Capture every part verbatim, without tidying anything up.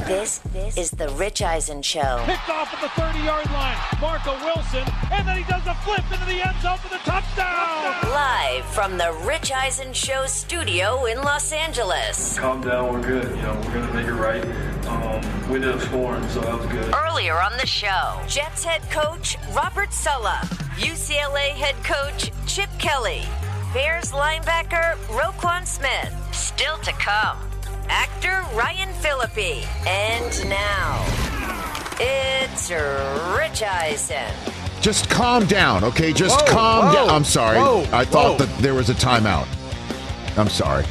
This, this is the Rich Eisen Show. Picked off at the thirty-yard line. Marco Wilson, and then he does a flip into the end zone for the touchdown. Live from the Rich Eisen Show studio in Los Angeles. Calm down, we're good. You know, we're going to make it right. Um, we ended up scoring, so that was good. Earlier on the show, Jets head coach Robert Saleh, U C L A head coach Chip Kelly, Bears linebacker Roquan Smith. Still to come, actor Ryan Phillippe. And now, it's Rich Eisen. Just calm down, okay? Just whoa, calm whoa, down. I'm sorry. Whoa, I thought whoa. that there was a timeout. I'm sorry.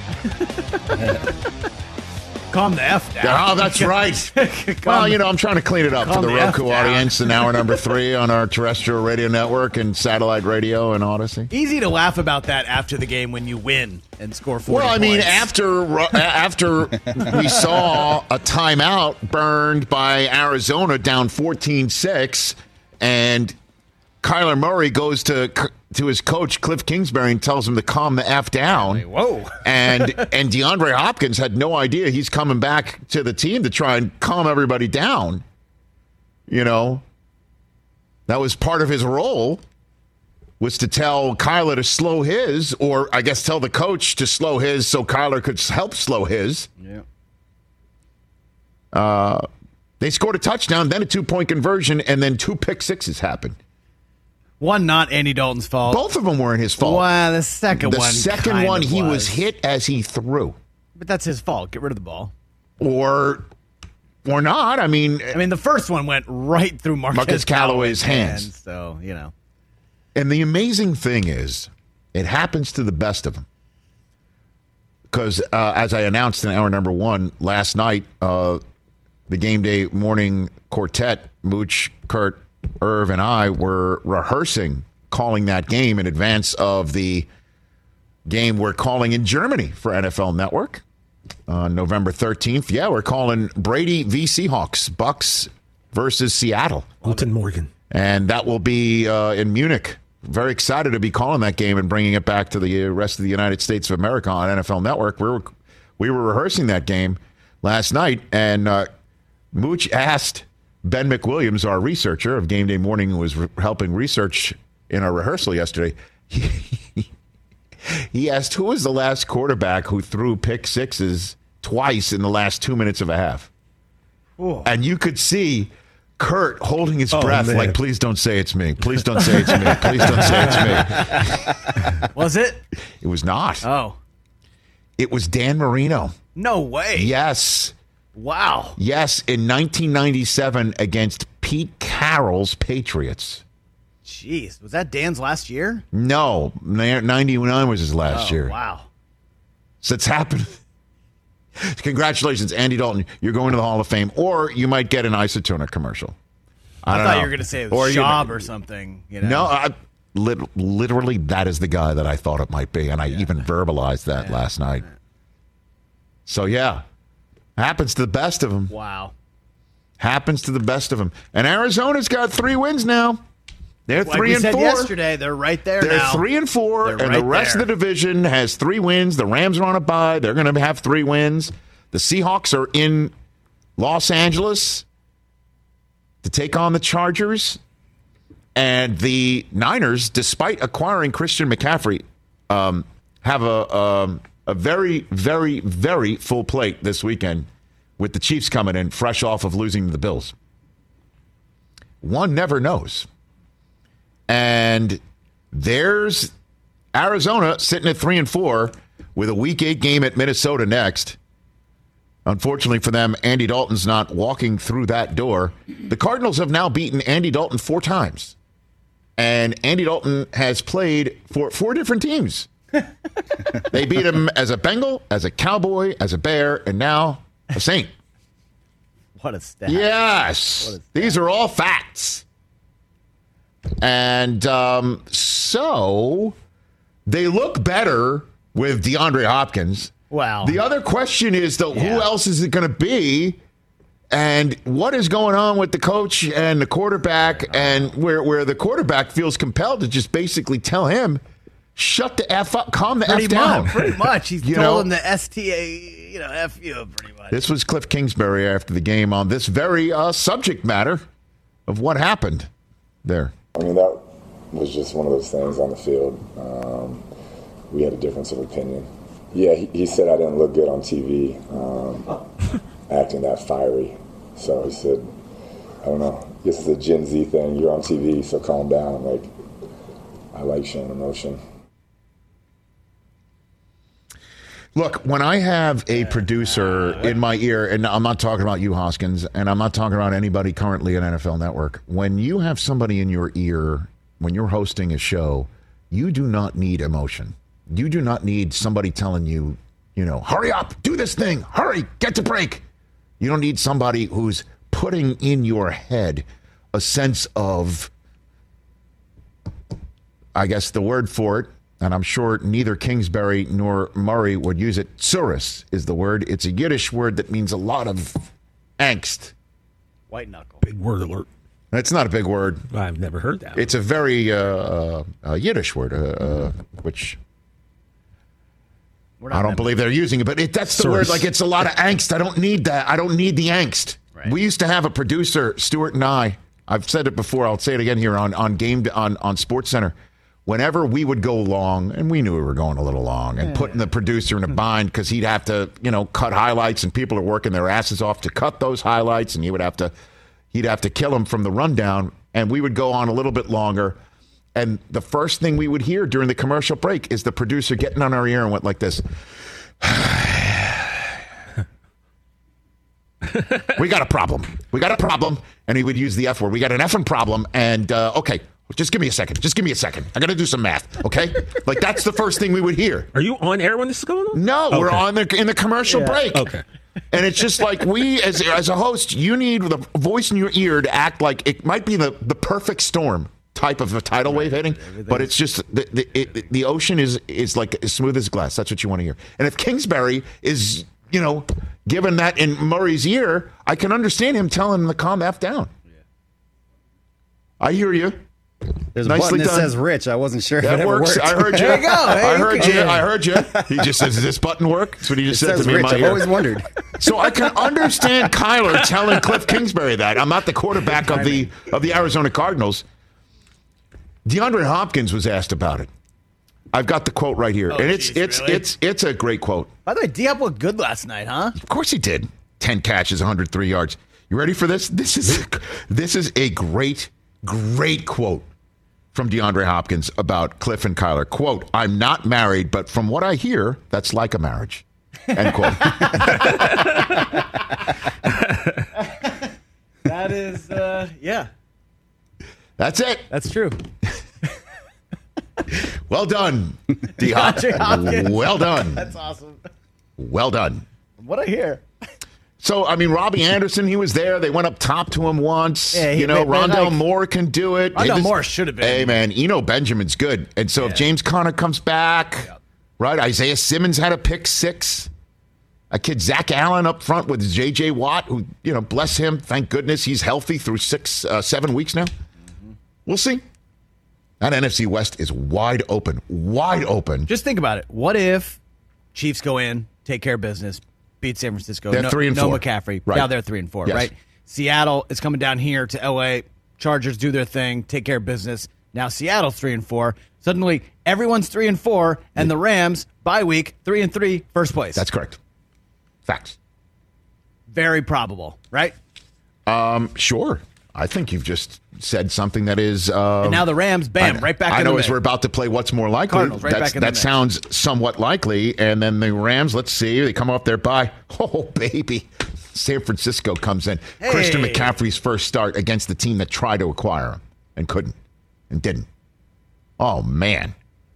Calm the F down. Oh, that's right. Well, you know, I'm trying to clean it up for the the F Roku down. audience in hour number three on our terrestrial radio network and satellite radio and Odyssey. Easy to laugh about that after the game when you win and score forty Well, I mean, points. after after we saw a timeout burned by Arizona down fourteen six, and Kyler Murray goes to to his coach Cliff Kingsbury and tells him to calm the F down. Whoa. and and DeAndre Hopkins had no idea he's coming back to the team to try and calm everybody down. You know, that was part of his role, was to tell Kyler to slow his, or I guess tell the coach to slow his so Kyler could help slow his. Yeah. Uh, they scored a touchdown, then a two-point conversion, and then two pick sixes happened. One not Andy Dalton's fault. Both of them weren't his fault. Well, the second the one. second kind one, of he was. was hit as he threw. But that's his fault. Get rid of the ball. Or or not. I mean, I mean, the first one went right through Marcus, Marcus Callaway's hands. hands. So, you know. And the amazing thing is, it happens to the best of them. Because uh, as I announced in hour number one last night, uh, the Game Day Morning Quartet, Mooch, Kurt, Irv, and I were rehearsing calling that game in advance of the game we're calling in Germany for N F L Network on November thirteenth. Yeah, we're calling Brady v. Seahawks, Bucks versus Seattle. Guten Morgen. And that will be uh, in Munich. Very excited to be calling that game and bringing it back to the rest of the United States of America on N F L Network. We were, we were rehearsing that game last night, and uh, Mooch asked Ben McWilliams, our researcher of Game Day Morning, who was re- helping research in our rehearsal yesterday, he, he asked, who was the last quarterback who threw pick sixes twice in the last two minutes of a half? Ooh. And you could see Kurt holding his Oh, breath man. like, please don't say it's me. Please don't say it's me. Please don't say it's me. Was it? It was not. Oh. It was Dan Marino. No way. Yes. Wow. Yes, in nineteen ninety-seven against Pete Carroll's Patriots. Jeez. Was that Dan's last year? No, ninety-nine was his last Oh, year. wow. So it's happened. Congratulations, Andy Dalton. You're going to the Hall of Fame, or you might get an Isotonic commercial. I, I, don't thought know. you were going to say it Or was you- Schaub or something. You know? No, I, lit, literally, that is the guy that I thought it might be, and I even verbalized that Yeah. last night. So, yeah, happens to the best of them. Wow. Happens to the best of them. And Arizona's got three wins now. They're Like three we and said four. yesterday, they're right there They're now. three and four, They're and the right rest there. of the division has three wins. The Rams are on a bye. They're going to have three wins. The Seahawks are in Los Angeles to take on the Chargers. And the Niners, despite acquiring Christian McCaffrey, um, have a, um, a very, very, very full plate this weekend with the Chiefs coming in fresh off of losing to the Bills. One never knows. And there's Arizona sitting at three and four with a week eight game at Minnesota next. Unfortunately for them, Andy Dalton's not walking through that door. The Cardinals have now beaten Andy Dalton four times. And Andy Dalton has played for four different teams. They beat him as a Bengal, as a Cowboy, as a Bear, and now a Saint. What a stat. Yes. These are all facts. And um, so they look better with DeAndre Hopkins. Wow. The other question is, though, Yeah. who else is it going to be? And what is going on with the coach and the quarterback, and where, where the quarterback feels compelled to just basically tell him, Shut the F up. Calm the pretty F down. Much, pretty much. He's You told know? him the S T A, you know, F you pretty much. This was Cliff Kingsbury after the game on this very uh, subject matter of what happened there. I mean, that was just one of those things on the field. Um, we had a difference of opinion. Yeah, he, he said I didn't look good on T V, um, acting that fiery. So he said, I don't know, this is a Gen Z thing. You're on T V, so calm down. I'm like, I like showing emotion. Look, when I have a producer in my ear, and I'm not talking about you, Hoskins, and I'm not talking about anybody currently at N F L Network, when you have somebody in your ear, when you're hosting a show, you do not need emotion. You do not need somebody telling you, you know, hurry up, do this thing, hurry, get to break. You don't need somebody who's putting in your head a sense of, I guess the word for it, and I'm sure neither Kingsbury nor Murray would use it. Tsuris is the word. It's a Yiddish word that means a lot of angst. White knuckle. Big word alert. It's not a big word. I've never heard that. It's a very uh, uh, Yiddish word, uh, uh, which I don't believe they're using it, but it, that's the Tsuris. word. Like, it's a lot of angst. I don't need that. I don't need the angst. Right. We used to have a producer, Stuart and I. I've said it before. I'll say it again here on on game on on SportsCenter. Whenever we would go long, and we knew we were going a little long, and putting the producer in a bind because he'd have to, you know, cut highlights, and people are working their asses off to cut those highlights, and he would have to, he'd have to kill them from the rundown, and we would go on a little bit longer. And the first thing we would hear during the commercial break is the producer getting on our ear and went like this. We got a problem. We got a problem. And he would use the F word. We got an effing problem. And, uh, okay, just give me a second. Just give me a second. I got to do some math, okay? Like, that's the first thing we would hear. Are you on air when this is going on? No, Okay. we're on the in the commercial break. Okay. And it's just like we, as as a host, you need the voice in your ear to act like it might be the, the perfect storm type of a tidal wave hitting, but it's just the the, it, the ocean is is like as smooth as glass. That's what you want to hear. And if Kingsbury is, you know, given that in Murray's ear, I can understand him telling him to calm the F down. I hear you. There's a Nicely button that done. says Rich. I wasn't sure if That it ever works. worked. I heard you. There you go. There I you heard go. you. I heard you. He just says, "Does this button work?" That's what he just It said says to me in Rich. my I've ear. always wondered. So I can understand Kyler telling Cliff Kingsbury that. I'm not the quarterback of the of the Arizona Cardinals. DeAndre Hopkins was asked about it. I've got the quote right here, Oh, and it's geez, it's really? it's it's a great quote. By the way, D-Hop looked good last night, huh? Of course he did. Ten catches, one hundred three yards. You ready for this? This is this is a great great quote from DeAndre Hopkins about Cliff and Kyler. Quote, "I'm not married, but from what I hear, that's like a marriage." End quote. That is, uh, yeah, That's it. that's true. Well done, D-Hop. DeAndre Hopkins. Well done. That's awesome. Well done. What I hear. So, I mean, Robbie Anderson, he was there. They went up top to him once. Yeah, he- you know, they- they Rondell like- Moore can do it. Rondell They just- Moore should have been. Hey, man, Eno Benjamin's good. And so if Yeah. James Conner comes back, right, Isaiah Simmons had a pick six. A kid, Zach Allen, up front with J J. Watt, who, you know, bless him. Thank goodness he's healthy through six, uh, seven weeks now. Mm-hmm. We'll see. That N F C West is wide open. Wide open. Just think about it. What if Chiefs go in, take care of business, beat San Francisco? They're no, three and no four. McCaffrey. Right. Now they're three and four, Yes. right? Seattle is coming down here to L A. Chargers do their thing, take care of business. Now Seattle's three and four. Suddenly everyone's three and four, and the Rams bye week three and three, first place. That's correct. Facts. very probable, right? Um, sure. I think you've just said something that is. Um, And now the Rams, bam, I, right back I in know the as mix. we're about to play what's more likely. Cardinals, right That's- back in the that mix. sounds somewhat likely. And then the Rams, let's see, they come off their bye. Oh, baby. San Francisco comes in. Hey. Christian McCaffrey's first start against the team that tried to acquire him and couldn't and didn't. Oh, man.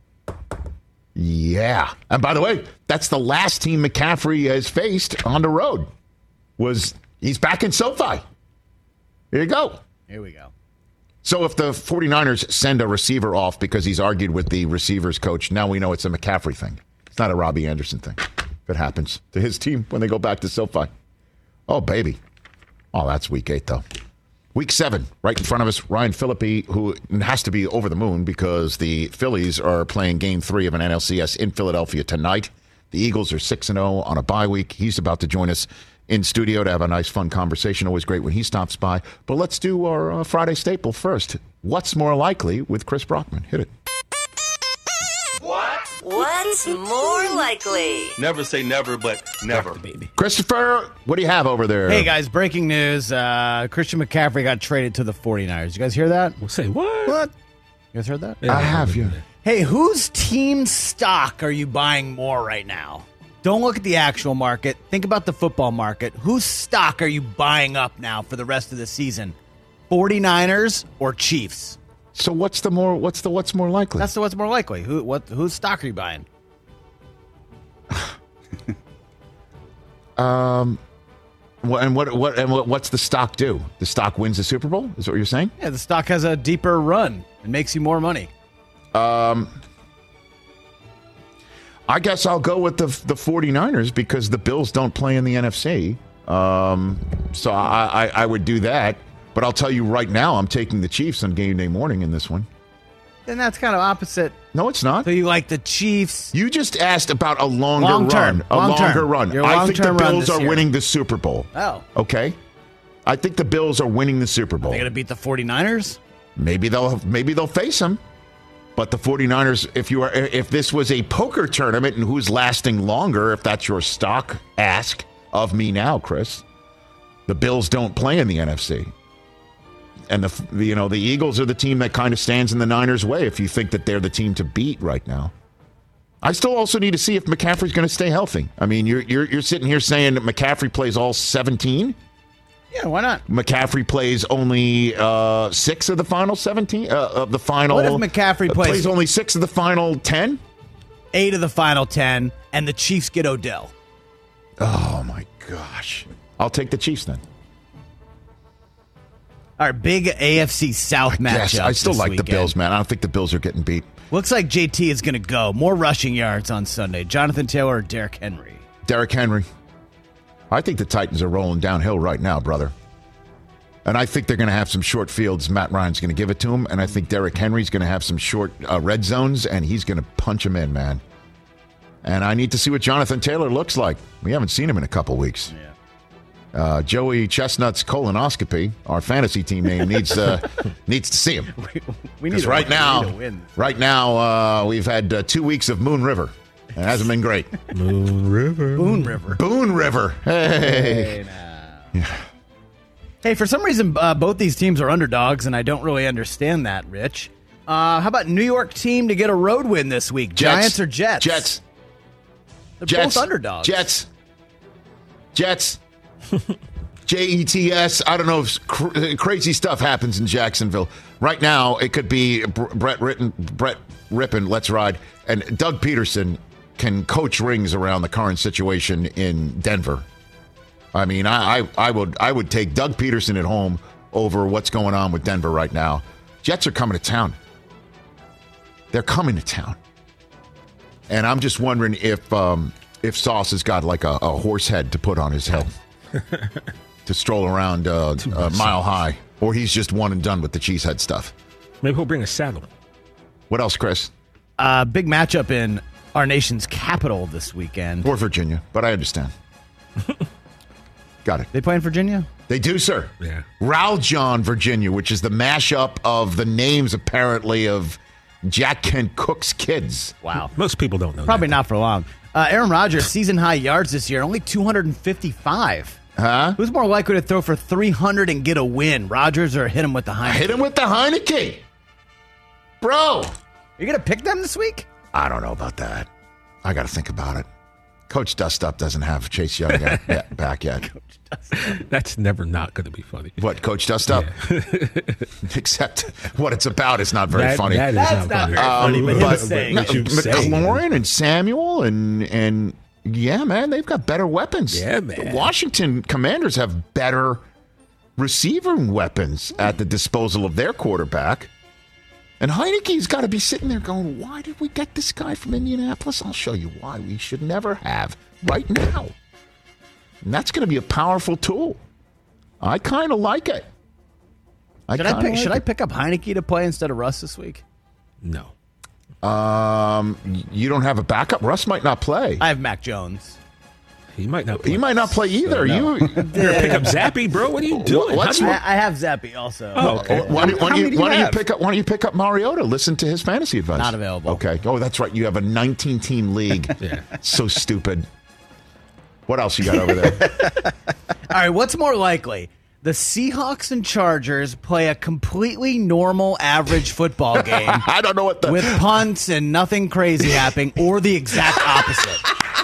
Yeah. And by the way, that's the last team McCaffrey has faced on the road. Was he's back in SoFi. Here you go. Here we go. So if the 49ers send a receiver off because he's argued with the receivers coach, now we know it's a McCaffrey thing. It's not a Robbie Anderson thing. If it happens to his team when they go back to SoFi. Oh, baby. Oh, that's week eight, though. Week seven, right in front of us, Ryan Phillippe, who has to be over the moon because the Phillies are playing game three of an N L C S in Philadelphia tonight. The Eagles are six and oh on a bye week. He's about to join us in studio to have a nice, fun conversation. Always great when he stops by. But let's do our uh, Friday staple first. What's more likely with Chris Brockman? Hit it. What? What's more likely? Never say never, but never, baby. Christopher, what do you have over there? Hey, guys, breaking news. Uh, Christian McCaffrey got traded to the 49ers. You guys hear that? We'll say what? What? You guys heard that? Yeah, I have you. Hey, whose team stock are you buying more right now? Don't look at the actual market. Think about the football market. Whose stock are you buying up now for the rest of the season? 49ers or Chiefs? So what's the more? What's the what's more likely? That's the what's more likely. Who? What? Whose stock are you buying? um, what, and what? What? And what, what's the stock do? The stock wins the Super Bowl? Is that what you're saying? Yeah, the stock has a deeper run. It makes you more money. Um, I guess I'll go with the the 49ers because the Bills don't play in the N F C. Um, so I, I, I would do that. But I'll tell you right now, I'm taking the Chiefs on game day morning in this one. Then that's kind of opposite. No, it's not. So you like the Chiefs? You just asked about a longer Long term. run. A Long longer term. run. Your I think the long-term run Bills this are year. winning the Super Bowl. Oh. Okay. I think the Bills are winning the Super Bowl. Are they going to beat the 49ers? Maybe they'll maybe they'll face them. But the 49ers, if you are if this was a poker tournament and who's lasting longer, if that's your stock ask of me now, Chris, the Bills don't play in the N F C. And the you know the Eagles are the team that kind of stands in the Niners' way if you think that they're the team to beat right now. I still also need to see if McCaffrey's going to stay healthy. I mean, you're you're you're sitting here saying that McCaffrey plays all seventeen. Yeah, why not? McCaffrey plays only uh, six of the final seventeen uh, of the final. What if McCaffrey uh, plays, plays only six of the final ten? Eight of the final ten, and the Chiefs get Odell. Oh my gosh! I'll take the Chiefs then. Our big A F C South matchup. Yes, I still this like weekend. the Bills, man. I don't think the Bills are getting beat. Looks like J T is going to go. More rushing yards on Sunday. Jonathan Taylor or Derrick Henry? Derrick Henry. I think the Titans are rolling downhill right now, brother. And I think they're going to have some short fields. Matt Ryan's going to give it to him. And I think Derrick Henry's going to have some short uh, red zones, and he's going to punch him in, man. And I need to see what Jonathan Taylor looks like. We haven't seen him in a couple weeks. Yeah. Uh, Joey Chestnut's colonoscopy, our fantasy team name, needs uh, needs to see him. We need Because to right win. now, We need to win. right now, uh, we've had uh, two weeks of Moon River. It hasn't been great. Moon River. Boone River. Boone River. Hey. Hey, now. Hey, for some reason, uh, both these teams are underdogs, and I don't really understand that, Rich. Uh, how about New York team to get a road win this week? Jets. Giants or Jets? Jets. They're Jets. both underdogs. Jets. Jets. J E T S. I don't know if cr- crazy stuff happens in Jacksonville. Right now, it could be Br- Brett Ritten, Brett Rippin, let's ride, and Doug Peterson can coach rings around the current situation in Denver. I mean, I, I, I would I would take Doug Peterson at home over what's going on with Denver right now. Jets are coming to town. They're coming to town. And I'm just wondering if um, if Sauce has got like a, a horse head to put on his head to stroll around uh, uh, Mile High, or he's just one and done with the cheesehead stuff. Maybe he'll bring a saddle. What else, Chris? Uh, big matchup in our nation's capital this weekend. Or Virginia, but I understand. Got it. They play in Virginia? They do, sir. Yeah. Raljon, Virginia, which is the mashup of the names, apparently, of Jack Kent Cook's kids. Wow. Most people don't know Probably that. not for long. Uh, Aaron Rodgers, season high yards this year, only two hundred fifty-five. Huh? Who's more likely to throw for three hundred and get a win, Rodgers or hit him with the Heineken? Hit him with the Heineken. Bro. You going to pick them this week? I don't know about that. I got to think about it. Coach Dust Up doesn't have Chase Young yet, yet, back yet. That's never not going to be funny. What, Coach Dust Up? Yeah. Except what it's about is not very That- funny. that is That's not not funny. very funny, but him but saying no, What you saying. McLaurin and Samuel and and yeah, man, they've got better weapons. Yeah, The man. Washington Commanders have better receiving weapons at the disposal of their quarterback. And Heineke's got to be sitting there going, why did we get this guy from Indianapolis? I'll show you why we should never have right now. And that's going to be a powerful tool. I kind of like it. I should I pick? like Should I it. pick up Heineke to play instead of Russ this week? No. Um, you don't have a backup. Russ might not play. I have Mac Jones. He might not. Play. He might not play either. No. You You're gonna pick up Zappy, bro. What are you doing? What's How do you- I, I have Zappy also. Oh, okay. Why, do, why, How do you, many do you why don't you have? pick up? Why don't you pick up Mariota? Listen to his fantasy advice. Not available. Okay. Oh, that's right. You have a nineteen-team league. Yeah. So stupid. What else you got over there? All right, what's more likely? The Seahawks and Chargers play a completely normal, average football game I don't know what the with punts and nothing crazy happening, or the exact opposite.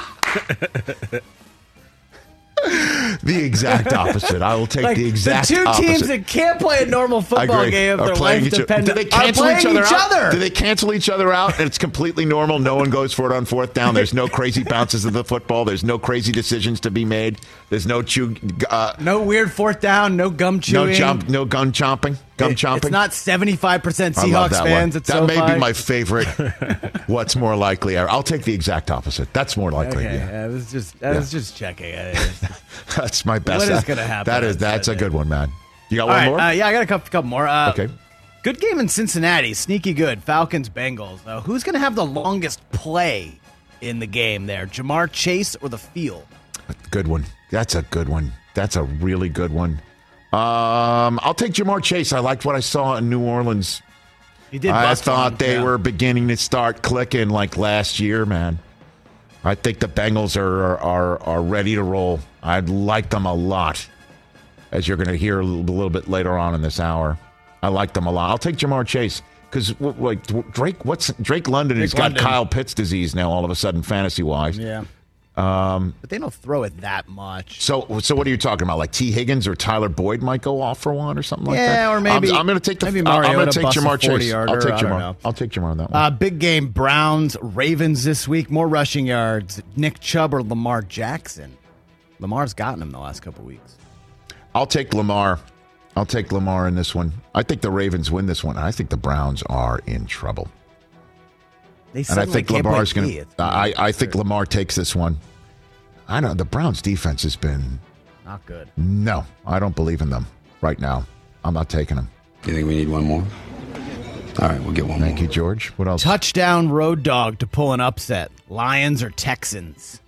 the exact opposite. I will take Like the exact the two opposite. teams that can't play a normal I football agree. game if Are their playing life each- depends Do they are cancel playing each other each out? other. Do they cancel each other out? And it's completely normal. No one goes for it on fourth down. There's no crazy bounces of the football. There's no crazy decisions to be made. There's no chew. Uh, No weird fourth down, no gum chewing. no jump. No gun chomping. Gum It- chomping. It's not seventy-five percent I love Seahawks that fans. one. It's that so may be my favorite. What's more likely? I'll take the exact opposite. That's more likely. Okay, Yeah. I was just, I was just checking. Uh, That's my best. What is That- gonna happen That is on that's a Sunday? good one, man. You got All one right, more? uh, yeah, I got a couple, couple more. Uh, Okay. Good game in Cincinnati. Sneaky good. Falcons, Bengals. Uh, who's going to have the longest play in the game there? Jamar Chase or the field? Good one. That's a good one. That's a really good one. Um, I'll take Jamar Chase. I liked what I saw in New Orleans. He did. I bust thought one, they yeah. were beginning to start clicking like last year, man. I think the Bengals are are are ready to roll. I like them a lot, as you're going to hear a little, a little bit later on in this hour. I like them a lot. I'll take Jamar Chase because like Drake. What's Drake London has Drake got London. Kyle Pitts disease now. All of a sudden, fantasy wise. Yeah. Um, But they don't throw it that much. So, so what are you talking about? Like T. Higgins or Tyler Boyd might go off for one or something like that. Yeah, or maybe- I'm, I'm going to take the. maybe I'm going Mariota to take busts a Jamar Chase. forty-yarder, I'll take I don't Jamar. know. I'll take Jamar on that one. Uh, big game. Browns, Ravens this week. More rushing yards. Nick Chubb or Lamar Jackson? Lamar's gotten him the last couple weeks. I'll take Lamar. I'll take Lamar in this one. I think the Ravens win this one. I think the Browns are in trouble, They and I suddenly think can't Lamar's play going D. to. It's I, I think Lamar takes this one. I know the Browns' defense has been. not good. No, I don't believe in them right now. I'm not taking them. You think we need one more? All right, we'll get one Thank more. you, George. What else? Touchdown road dog to pull an upset. Lions or Texans?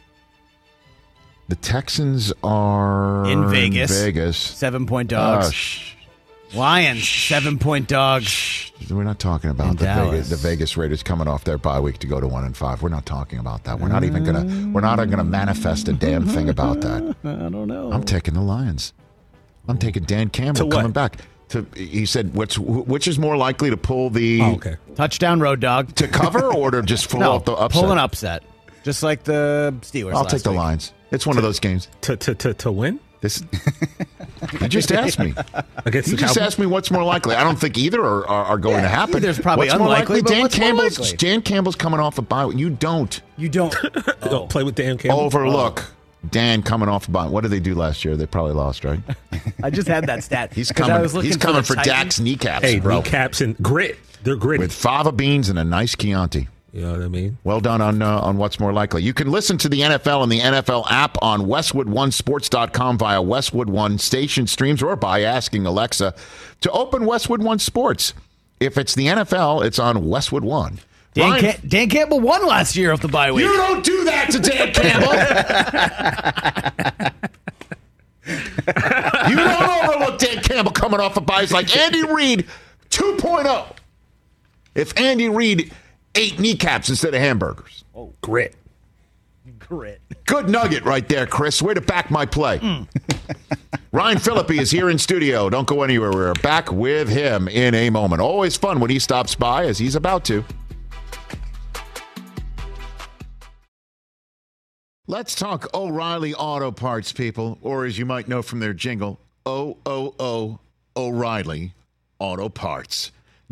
The Texans are In Vegas. Vegas. Seven point Oh, dogs. shh. Lions, seven point dogs. We're not talking about In the Dallas. Vegas, the Vegas Raiders coming off their bye week to go to one and five. We're not talking about that. We're not even gonna. We're not gonna manifest a damn thing about that. I don't know. I'm taking the Lions. I'm taking Dan Campbell To what? coming back. To he said, which which is more likely to pull the Oh, okay. Touchdown road dog. to cover or to just pull no, off the upset? pull an upset. Just like the Steelers. I'll last take the week. Lions. It's one of those games. To to to to win This. You just asked me. against You the just Cowboys? asked me what's more likely. I don't think either are, are, are going Yeah, to happen. either's probably what's more unlikely, likely? but Dan what's more Campbell's likely? Dan Campbell's coming off a bye. You don't You don't. Don't play with Dan Campbell. overlook Dan coming off a bye. What did they do last year? They probably lost, right? I just had that stat. He's 'Cause I coming. was looking He's coming the for Titans. Dak's kneecaps, Hey, bro. kneecaps and grit. They're gritty. With fava beans and a nice Chianti. You know what I mean? Well done on uh, on what's more likely. You can listen to the N F L and the N F L app on Westwood One Sports dot com via Westwood One station streams or by asking Alexa to open Westwood One Sports. If it's the N F L, it's on Westwood One. Dan, Ryan- Cam- Dan Campbell won last year off the bye week. You don't do that to Dan Campbell. You don't overlook Dan Campbell coming off a bye. It's like Andy Reid two point oh. If Andy Reid ate kneecaps instead of hamburgers. Oh, grit. Grit. Good nugget right there, Chris. Way to back my play. Mm. Ryan Phillippe is here in studio. Don't go anywhere. We're back with him in a moment. Always fun when he stops by, as he's about to. Let's talk O'Reilly Auto Parts, people, or as you might know from their jingle, O O O O'Reilly Auto Parts.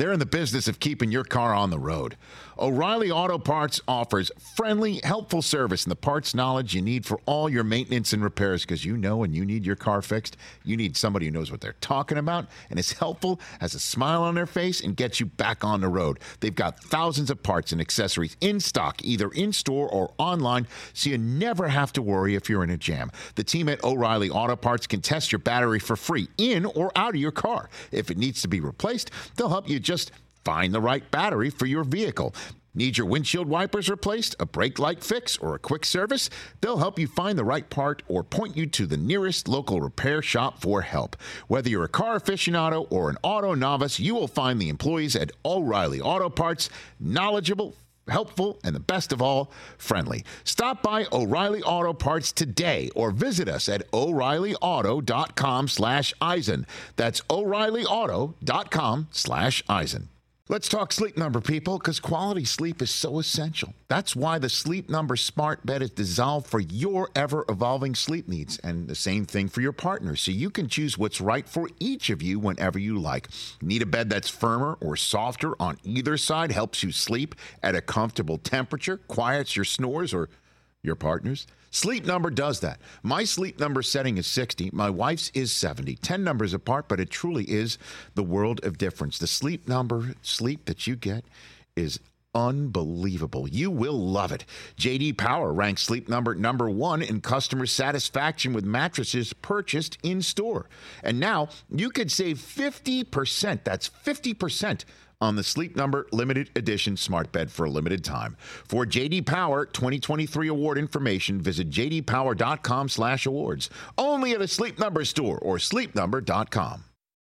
They're in the business of keeping your car on the road. O'Reilly Auto Parts offers friendly, helpful service and the parts knowledge you need for all your maintenance and repairs, because you know when you need your car fixed, you need somebody who knows what they're talking about and is helpful, has a smile on their face, and gets you back on the road. They've got thousands of parts and accessories in stock, either in-store or online, so you never have to worry if you're in a jam. The team at O'Reilly Auto Parts can test your battery for free in or out of your car. If it needs to be replaced, they'll help you just find the right battery for your vehicle. Need your windshield wipers replaced, a brake light fix, or a quick service? They'll help you find the right part or point you to the nearest local repair shop for help. Whether you're a car aficionado or an auto novice, you will find the employees at O'Reilly Auto Parts knowledgeable, helpful, and the best of all, friendly. Stop by O'Reilly Auto Parts today or visit us at O'Reilly Auto dot com slash Eisen. That's O'Reilly Auto dot com slash Eisen. Let's talk Sleep Number, people, because quality sleep is so essential. That's why the Sleep Number smart bed is designed for your ever-evolving sleep needs, and the same thing for your partner, so you can choose what's right for each of you whenever you like. Need a bed that's firmer or softer on either side, helps you sleep at a comfortable temperature, quiets your snores or your partner's? Sleep Number does that. My Sleep Number setting is sixty. My wife's is seventy. ten numbers apart, but it truly is the world of difference. The Sleep Number sleep that you get is unbelievable. You will love it. J D Power ranks Sleep Number number one in customer satisfaction with mattresses purchased in store. And now you could save fifty percent. That's fifty percent on the Sleep Number limited edition smart bed for a limited time. For J D Power twenty twenty-three award information, visit j d power dot com slash awards. Only at a Sleep Number store or sleep number dot com.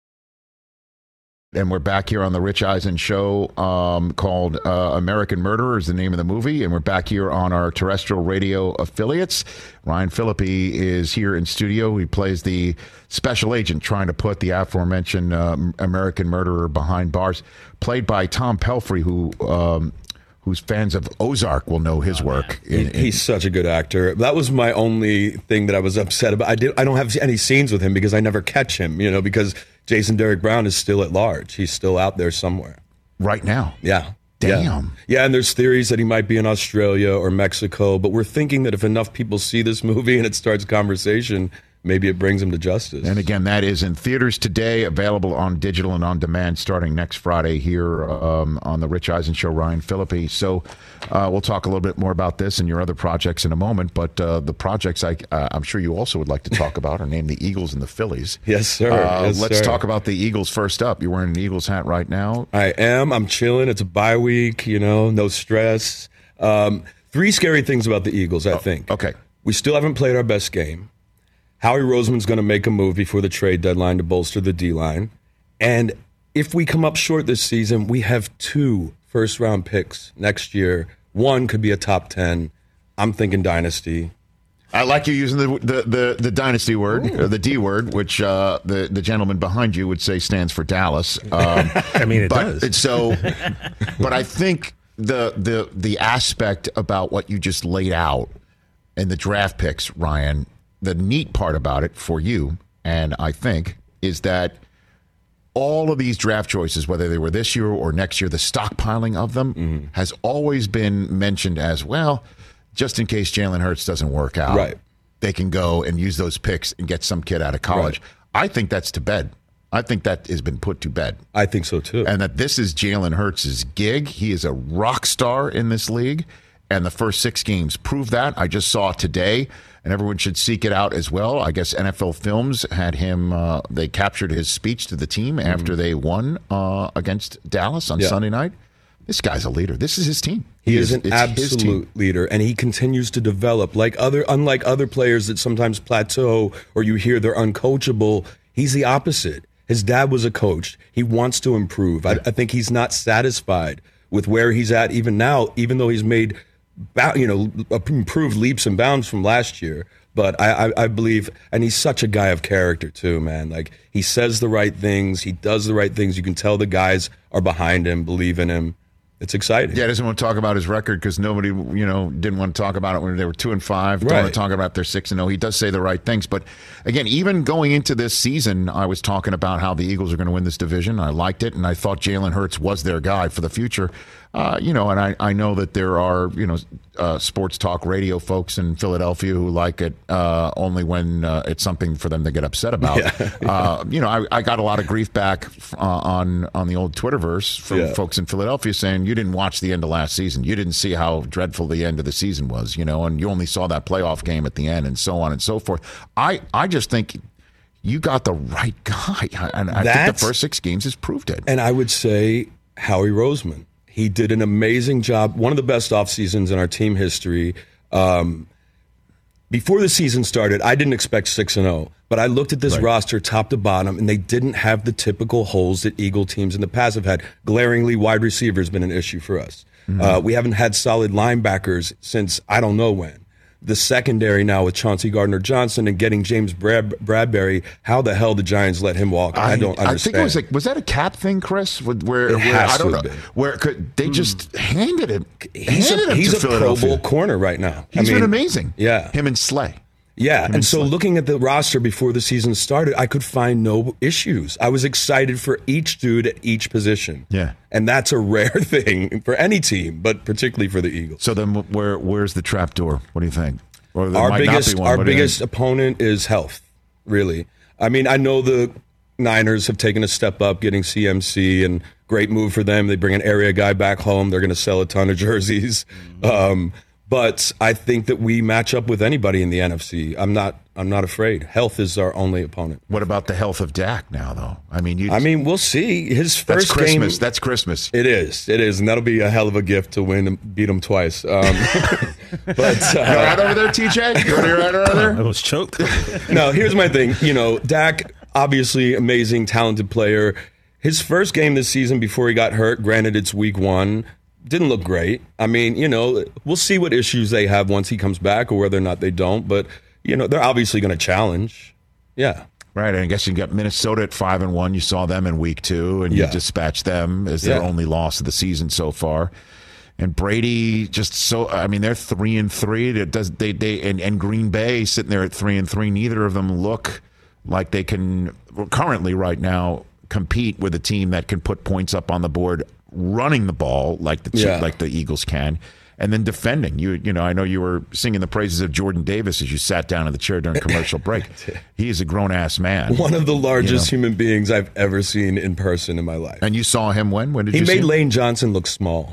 And we're back here on the Rich Eisen show um, called uh, American Murderer is the name of the movie. And we're back here on our terrestrial radio affiliates. Ryan Phillippe is here in studio. He plays the special agent trying to put the aforementioned uh, American Murderer behind bars, played by Tom Pelphrey, who... Um, whose fans of Ozark will know his work. In, in, He's such a good actor. That was my only thing that I was upset about. I did. I don't have any scenes with him because I never catch him, you know, because Jason Derrick Brown is still at large. He's still out there somewhere. Right now? Yeah. Damn. Yeah. yeah, and there's theories that he might be in Australia or Mexico, but we're thinking that if enough people see this movie and it starts conversation, maybe it brings him to justice. And again, that is in theaters today, available on digital and on demand starting next Friday here um, on the Rich Eisen Show. Ryan Phillippe. So uh, we'll talk a little bit more about this and your other projects in a moment. But uh, the projects I, uh, I'm sure you also would like to talk about are named the Eagles and the Phillies. Yes, sir. Uh, yes, let's sir. talk about the Eagles first up. You're wearing an Eagles hat right now. I am. I'm chilling. It's a bye week, you know, no stress. Um, three scary things about the Eagles, I oh, think. Okay. We still haven't played our best game. Howie Roseman's going to make a move before the trade deadline to bolster the D-line. And if we come up short this season, we have two first-round picks next year. One could be a top ten. I'm thinking dynasty. I like you using the the, the, the dynasty word, or the D word, which uh, the, the gentleman behind you would say stands for Dallas. Um, I mean, it but does. It's so, but I think the, the, the aspect about what you just laid out and the draft picks, Ryan, the neat part about it for you, and I think, is that all of these draft choices, whether they were this year or next year, the stockpiling of them mm-hmm. has always been mentioned as, well, just in case Jalen Hurts doesn't work out, right. they can go and use those picks and get some kid out of college. Right. I think that's to bed. I think that has been put to bed. I think so, too. And that this is Jalen Hurts' gig. He is a rock star in this league, and the first six games prove that. I just saw today, and everyone should seek it out as well. I guess N F L Films had him, uh, they captured his speech to the team mm-hmm. after they won uh, against Dallas on yeah. Sunday night. This guy's a leader. This is his team. He, he is, is an absolute leader, and he continues to develop. Like other, unlike other players that sometimes plateau or you hear they're uncoachable, he's the opposite. His dad was a coach. He wants to improve. I, I think he's not satisfied with where he's at even now, even though he's made you know, improved leaps and bounds from last year. But I, I, I believe, and he's such a guy of character too, man. Like, he says the right things. He does the right things. You can tell the guys are behind him, believe in him. It's exciting. Yeah, he doesn't want to talk about his record because nobody, you know, didn't want to talk about it when they were two and five. Don't Right. want to talk about their six and zero. He does say the right things, but again, even going into this season, I was talking about how the Eagles are going to win this division. I liked it, and I thought Jalen Hurts was their guy for the future. Uh, you know, and I, I know that there are, you know, uh, sports talk radio folks in Philadelphia who like it uh, only when uh, it's something for them to get upset about. Yeah. uh, you know, I, I got a lot of grief back uh, on on the old Twitterverse from Yeah. folks in Philadelphia saying you didn't watch the end of last season. You didn't see how dreadful the end of the season was, you know, and you only saw that playoff game at the end and so on and so forth. I, I just think you got the right guy. And I think That's- the first six games has proved it. And I would say Howie Roseman. He did an amazing job, one of the best off seasons in our team history. Um, before the season started, I didn't expect six and zero, but I looked at this Right. roster top to bottom, and they didn't have the typical holes that Eagle teams in the past have had. Glaringly, wide receiver has been an issue for us. Mm-hmm. Uh, we haven't had solid linebackers since I don't know when. The secondary now with Chauncey Gardner-Johnson and getting James Brad- Bradbury, how the hell the Giants let him walk? I, don't understand. I think it was like, was that a cap thing, Chris? Where, where, It where has I don't to know, have been. where could, they just handed it. He's handed a, him he's to a Pro Philadelphia. Bowl corner right now. He's I mean, been amazing. Yeah. Him and Slay. Yeah, Him and so Slay. looking at the roster before the season started, I could find no issues. I was excited for each dude at each position. Yeah. And that's a rare thing for any team, but particularly for the Eagles. So then, where where's the trap door? What do you think? Or there Our might not biggest be one. our What do you biggest think? opponent is health, really. I mean, I know the Niners have taken a step up getting C M C, and great move for them. They bring an area guy back home. They're going to sell a ton of jerseys. Um, but I think that we match up with anybody in the N F C. I'm not I'm not afraid. Health is our only opponent. What about the health of Dak now, though? I mean, you. I mean, we'll see. His that's first Christmas. game. That's Christmas. It is. It is, and that'll be a hell of a gift to win and beat him twice. Um, but uh, You all right over there, T J? You all right over there? I was choked. no, here's my thing. You know, Dak, obviously amazing, talented player. His first game this season before he got hurt, granted it's week one, didn't look great. I mean, you know, we'll see what issues they have once he comes back or whether or not they don't. But, you know, they're obviously going to challenge. Yeah. Right, and I guess you got Minnesota at five and one. You saw them in week two, and Yeah. you dispatched them as their Yeah. only loss of the season so far. And Brady just so I mean they're three and three. It does they they and, and Green Bay sitting there at three and three. Neither of them look like they can currently right now compete with a team that can put points up on the board running the ball like the Yeah. like the Eagles can. And then defending, you you know, I know you were singing the praises of Jordan Davis as you sat down in the chair during commercial break. He is a grown ass man. One of the largest You know? human beings I've ever seen in person in my life. And you saw him when? When did He you see made him? Lane Johnson look small.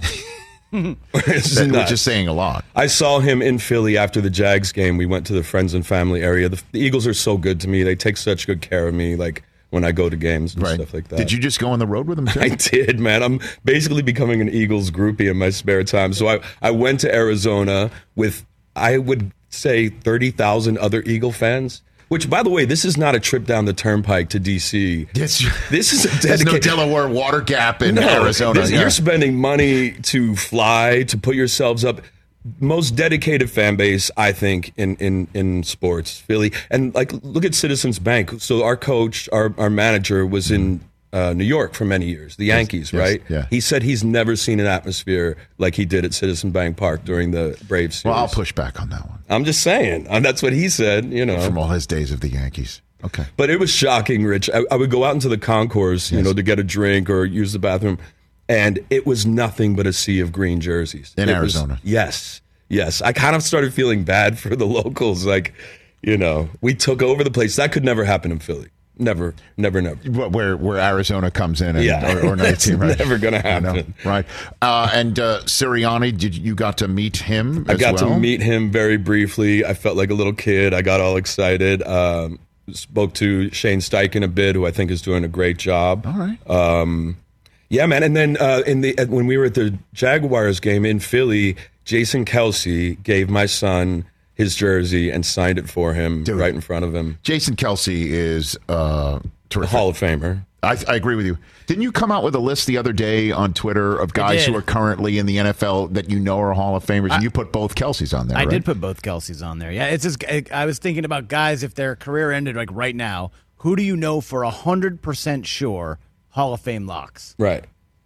It's That- nuts. which is saying a lot. I saw him in Philly after the Jags game. We went to the friends and family area. The, the Eagles are so good to me. They take such good care of me, like when I go to games and Right. stuff like that. Did you just go on the road with him too? I did, man. I'm basically becoming an Eagles groupie in my spare time. So I, I went to Arizona with, I would say, thirty thousand other Eagle fans. Which, by the way, this is not a trip down the turnpike to D C. Yes. This is a There's no dedicated. Delaware water gap in No, Arizona. this- yeah. You're spending money to fly, to put yourselves up. Most dedicated fan base, I think, in, in, in sports, Philly. And like, look at Citizens Bank. So our coach, our, our manager was in uh, New York for many years, the Yankees, yes, right? yeah. He said he's never seen an atmosphere like he did at Citizen Bank Park during the Braves series. Well, I'll push back on that one I'm just saying. And that's what he said, you know. from all his days of the Yankees. Okay. But it was shocking, Rich. I, I would go out into the concourse, you Yes. know, to get a drink or use the bathroom, and it was nothing but a sea of green jerseys. In It was- Arizona. yes, yes. I kind of started feeling bad for the locals. Like, you know, we took over the place. That could never happen in Philly. Never, never, never. Where where Arizona comes in, and, Yeah. or, or another It's team, right? never gonna I know, happen. right? Uh, and uh, Sirianni, did you got to meet him? I as got well? to meet him very briefly. I felt like a little kid. I got all excited. Um, spoke to Shane Steichen a bit, who I think is doing a great job. All right. Um, yeah, man. And then uh, in the when we were at the Jaguars game in Philly, Jason Kelsey gave my son his jersey and signed it for him Dude. right in front of him. Jason Kelsey is uh, A terrific. Hall of Famer. I, I agree with you. Didn't you come out with a list the other day on Twitter of guys did. who are currently in the N F L that you know are Hall of Famers? And you put both Kelseys on there, I right? did put both Kelseys on there. Yeah, it's just I, I was thinking about guys if their career ended like right now. Who do you know for a hundred percent sure Hall of Fame locks? Right.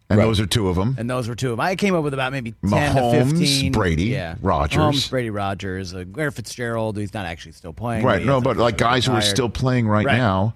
And Right. those are two of them. And those were two of them. I came up with about maybe ten Mahomes, to fifteen. Brady, yeah. Rogers. Mahomes, Brady, Rogers, uh, Garrett Fitzgerald, who's not actually still playing. Right. He No, hasn't but like guys who are retired. still playing right, Right. now.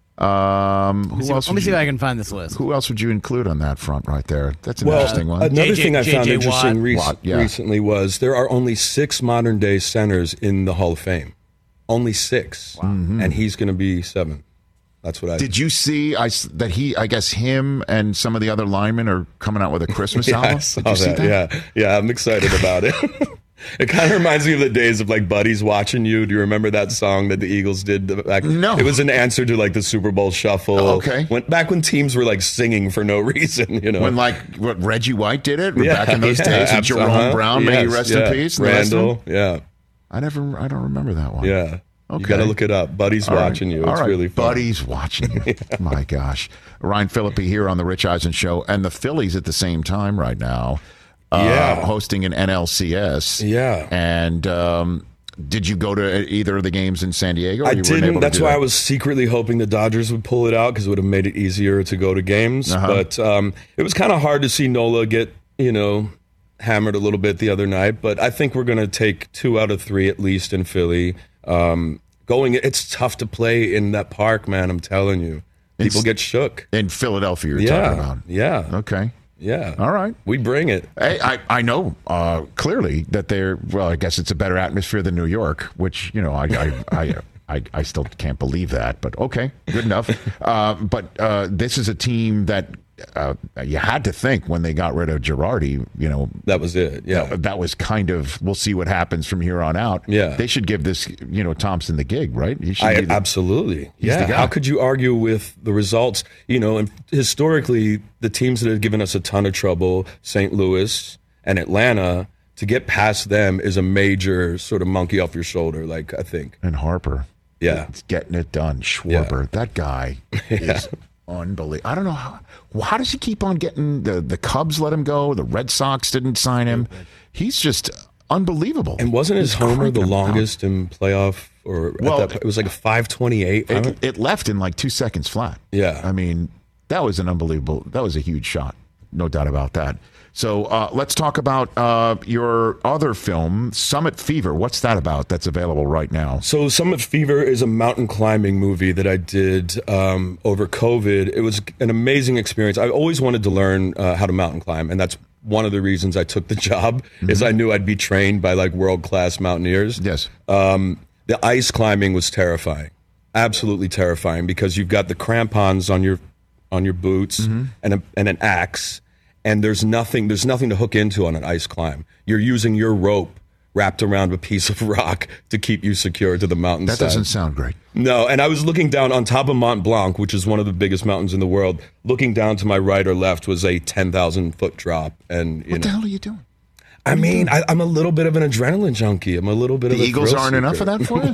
Um, Let me who see, else? let me would see you- if I can find this list. Who else would you include on that front right there? That's an Well, interesting one. another J J thing I found J J interesting Watt. rec- Watt, yeah. recently was there are only six modern day centers in the Hall of Fame. Only six. And he's going to be seven. That's what I Did you see I, s- that he, I guess him and some of the other linemen are coming out with a Christmas yeah, album? I saw Did you see that? Yeah, yeah, I'm excited about it. It kind of reminds me of the days of like Buddies Watching You. Do you remember that song that the Eagles did back? No. It was an answer to like the Super Bowl Shuffle. Oh, okay. When, back when teams were like singing for no reason, you know. When like what Reggie White did it Yeah, back in those yeah, days, and abs- Jerome uh-huh. Brown, may he Yes, rest yeah. in peace. and the rest of Randall, them? yeah, I never, I don't remember that one. yeah. Okay. You got to look it up. Buddies All right. Watching You. All It's right. really fun. Buddies watching you. My gosh. Ryan Phillippe here on the Rich Eisen Show, and the Phillies at the same time right now. Uh, Yeah. hosting an N L C S. Yeah. And um, did you go to either of the games in San Diego? Or I you weren't didn't. able to That's do why that? I was secretly hoping the Dodgers would pull it out because it would have made it easier to go to games. Uh-huh. But um, it was kind of hard to see Nola get, you know, hammered a little bit the other night. But I think we're going to take two out of three at least in Philly. Um, going, it's tough to play in that park, man. I'm telling you, people It's- get shook. In Philadelphia, you're Yeah, talking about. yeah, Okay. yeah. All right. We bring it. Hey, I, I know uh, clearly that they're, well, I guess it's a better atmosphere than New York, which, you know, I I, I, I, I still can't believe that, but okay, good enough. Uh, but uh, this is a team that uh, you had to think when they got rid of Girardi, you know. That was it. Yeah. That, that was kind of, we'll see what happens from here on out. Yeah. They should give this, you know, Thompson the gig, right? He should I, be the- absolutely. He's Yeah. the guy. How could you argue with the results? You know, and historically, the teams that have given us a ton of trouble, Saint Louis and Atlanta, to get past them is a major sort of monkey off your shoulder, like, I think. And Harper. Yeah. It's getting it done. Schwarber. That guy is unbelievable. I don't know how. How does he keep on getting the the Cubs let him go? The Red Sox didn't sign him. He's just unbelievable. And wasn't his He's homer cranking the them out. longest in playoff? Or at Well, that, it was like a five twenty-eight. It, it left in like two seconds flat. Yeah. I mean, that was an unbelievable. That was a huge shot. No doubt about that. So uh, let's talk about uh, your other film, Summit Fever. What's that about? That's available right now. So Summit Fever is a mountain climbing movie that I did um, over COVID. It was an amazing experience. I always wanted to learn uh, how to mountain climb, and that's one of the reasons I took the job. Mm-hmm. Is I knew I'd be trained by like world class mountaineers. Yes. Um, the ice climbing was terrifying, absolutely terrifying, because you've got the crampons on your on your boots mm-hmm. and a, and an axe. And there's nothing, there's nothing to hook into on an ice climb. You're using your rope wrapped around a piece of rock to keep you secure to the mountainside. That doesn't sound great. No, and I was looking down on top of Mont Blanc, which is one of the biggest mountains in the world. Looking down to my right or left was a ten thousand foot drop. And you What know, the hell are you doing? I mean, I, I'm a little bit of an adrenaline junkie. I'm a little bit The of a Eagles thrill aren't enough seeker. for that for you?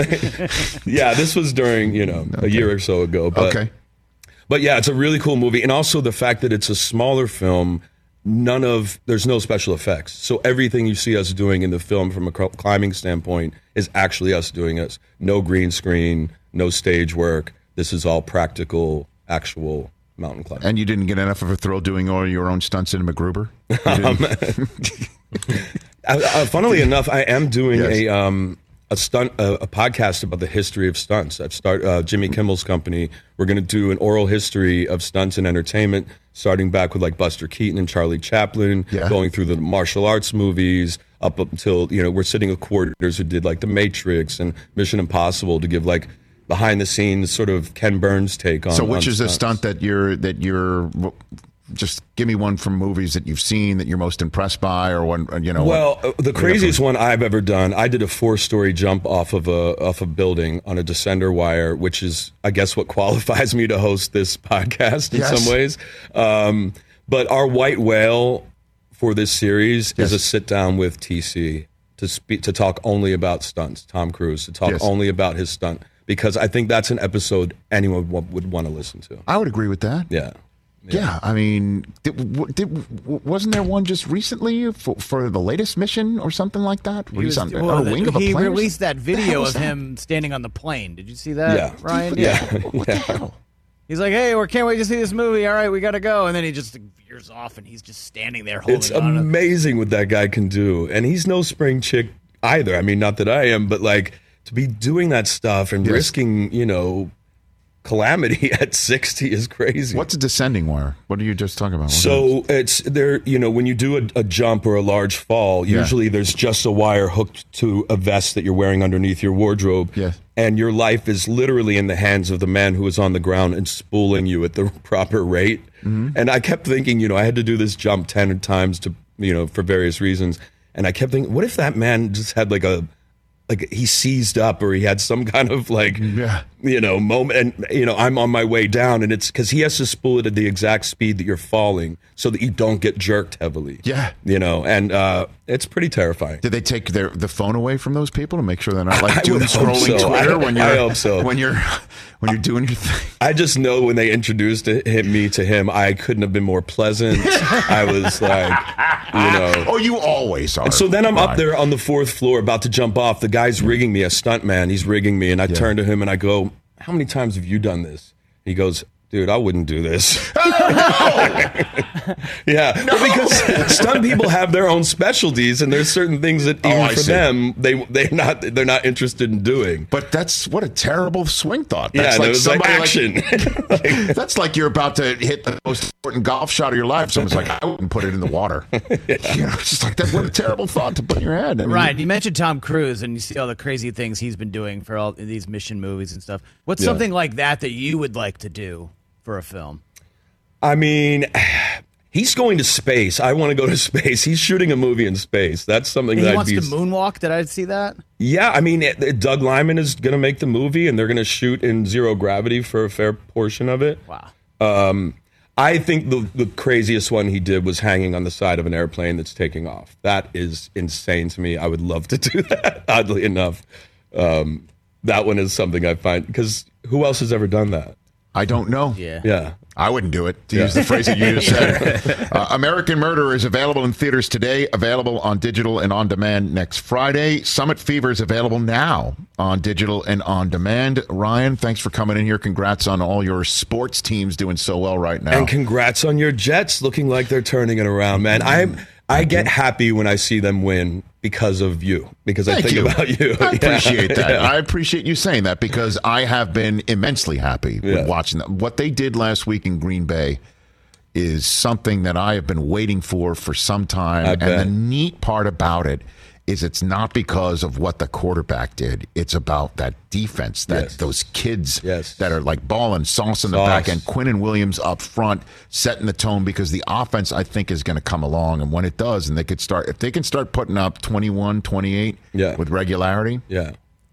Well, yeah, this was during, you know, Okay. a year or so ago. But, Okay. But yeah, it's a really cool movie. And also the fact that it's a smaller film, none of, there's no special effects. So everything you see us doing in the film from a cl- climbing standpoint is actually us doing it. No green screen, no stage work. This is all practical, actual mountain climbing. And you didn't get enough of a thrill doing all your own stunts in MacGruber? uh, uh, funnily enough, I am doing Yes. a um, a stunt a, a podcast about the history of stunts. I've start uh, Jimmy Kimmel's company. We're going to do an oral history of stunts and entertainment, starting back with like Buster Keaton and Charlie Chaplin, Yeah. going through the martial arts movies up until, you know, we're sitting with coordinators who did like The Matrix and Mission Impossible to give like behind the scenes sort of Ken Burns take on. So which on is a stunts. stunt that you're that you're just give me one from movies that you've seen that you're most impressed by, or one, you know. Well, uh, the craziest whatever. one I've ever done, I did a four-story jump off of a off a building on a descender wire, which is, I guess, what qualifies me to host this podcast in Yes. some ways. Um, but our white whale for this series Yes. is a sit down with T C to speak to talk only about stunts. Tom Cruise to talk Yes. only about his stunt, because I think that's an episode anyone would, would want to listen to. I would agree with that. Yeah. Yeah, I mean, did, w- did, w- wasn't there one just recently for, for the latest mission or something like that? Where He, he's was, on well, a wing of a he plane or released something? that The hell video was of that? him standing on the plane. Did you see that, Yeah. Ryan? Yeah. What the hell? He's like, hey, we can't wait to see this movie. All right, we got to go. And then he just veers off, and he's just standing there holding It's on. amazing what that guy can do. And he's no spring chick either. I mean, not that I am, but like to be doing that stuff and Yes. risking, you know, calamity at sixty is crazy. What's a descending wire? What are you just talking about? What is So it's there, you know, when you do a, a jump or a large fall, Yeah. usually there's just a wire hooked to a vest that you're wearing underneath your wardrobe. Yes. And your life is literally in the hands of the man who is on the ground and spooling you at the proper rate. Mm-hmm. And I kept thinking, you know, I had to do this jump ten times to, you know, for various reasons. And I kept thinking, what if that man just had like a, like he seized up or he had some kind of like, Yeah. you know, moment. And, you know, I'm on my way down and it's because he has to spool it at the exact speed that you're falling so that you don't get jerked heavily. Yeah. You know, and uh, it's pretty terrifying. Did they take their the phone away from those people to make sure they're not like I doom would hope scrolling so. Twitter I- when you're I hope so. when you're when you're doing your thing? I just know when they introduced him, me to him, I couldn't have been more pleasant. I was like, you know. Oh, you always are. And so then I'm Right. up there on the fourth floor about to jump off. The guy's rigging me, a stunt man. He's rigging me. And I Yeah. turn to him and I go, how many times have you done this? He goes, dude, I wouldn't do this. Yeah, well, because stunt people have their own specialties, and there's certain things that Oh, even I for see. them they they're not they're not interested in doing. But that's what a terrible swing thought. Yeah, That's and it like was like somebody action. Like, that's like you're about to hit the most important golf shot of your life. Someone's like, I wouldn't put it in the water. You know, it's just like that. What a terrible thought to put in your head. I mean, Ryan, you mentioned Tom Cruise, and you see all the crazy things he's been doing for all these mission movies and stuff. What's Yeah. something like that that you would like to do for a film? I mean, he's going to space. I want to go to space. He's shooting a movie in space. That's something He that I'd wants be. to moonwalk. Did I see that? Yeah, I mean, it- it- Doug Liman is going to make the movie, and they're going to shoot in zero gravity for a fair portion of it. Wow. Um, I think the the craziest one he did was hanging on the side of an airplane that's taking off. That is insane to me. I would love to do that. Oddly enough, um, that one is something I find because who else has ever done that? I don't know. Yeah. Yeah. I wouldn't do it, to Yeah. use the phrase that you just said. uh, American Murder is available in theaters today, available on digital and on demand next Friday. Summit Fever is available now on digital and on demand. Ryan, thanks for coming in here. Congrats on all your sports teams doing so well right now. And congrats on your Jets looking like they're turning it around, man. I'm I get happy when I see them win because of you, because I Thank think you. about you. I appreciate Yeah. that. Yeah. I appreciate you saying that because I have been immensely happy Yeah. with watching them. What they did last week in Green Bay is something that I have been waiting for for some time. I And bet. the neat part about it is it's not because of what the quarterback did. It's about that defense, that Yes. those kids Yes. that are like balling, sauce in the Sauce. back end, Quinn and Williams up front, setting the tone because the offense, I think, is going to come along. And when it does, and they could start, if they can start putting up twenty-one, twenty-eight Yeah. with regularity, Yeah.